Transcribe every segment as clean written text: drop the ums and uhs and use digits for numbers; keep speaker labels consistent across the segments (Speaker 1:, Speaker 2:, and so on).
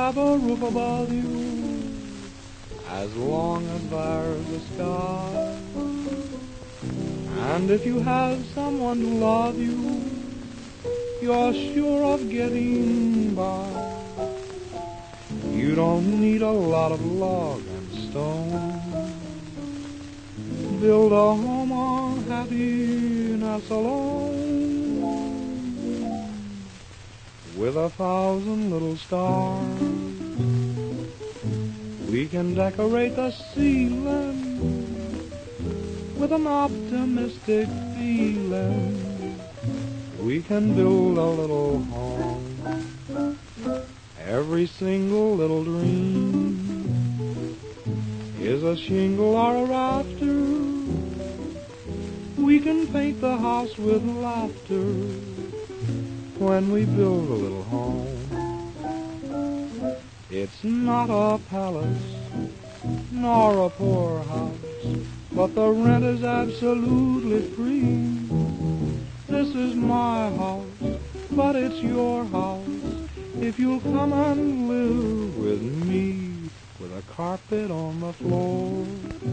Speaker 1: have a roof above you, as long as there's a sky. And if you have someone to love you, you're sure of getting by. You don't need a lot of log and stone. Build a home on happiness alone, with 1,000 little stars. We can decorate the ceiling with an optimistic feeling. We can build a little home, every single little dream is a shingle or a rafter. We can paint the house with laughter when we build a little home. It's not a palace nor a poorhouse, but the rent is absolutely free. This is my house, but it's your house if you'll come and live with me. With a carpet on the floor,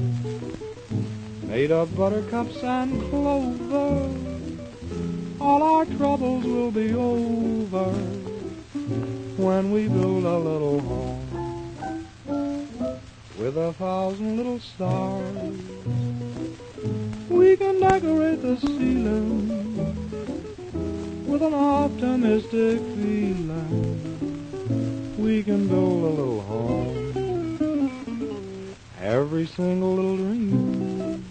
Speaker 1: made of buttercups and clover, all our troubles will be over when we build a little home with 1,000 little stars. We can decorate the ceiling with an optimistic feeling. We can build a little home, every single little dream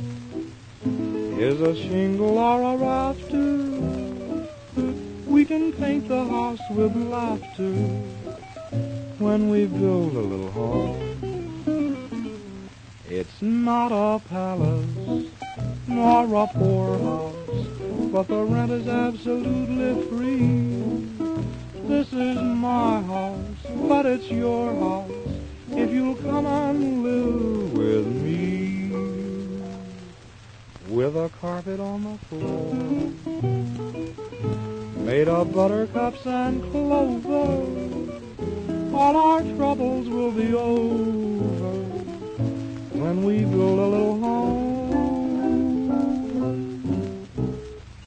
Speaker 1: is a shingle or a rafter. We can paint the house with laughter when we build a little home. It's not a palace nor a poorhouse, but the rent is absolutely free. This is my house, but it's your house if you'll come and live with me. With a carpet on the floor, made of buttercups and clover, all our troubles will be over when we build a little home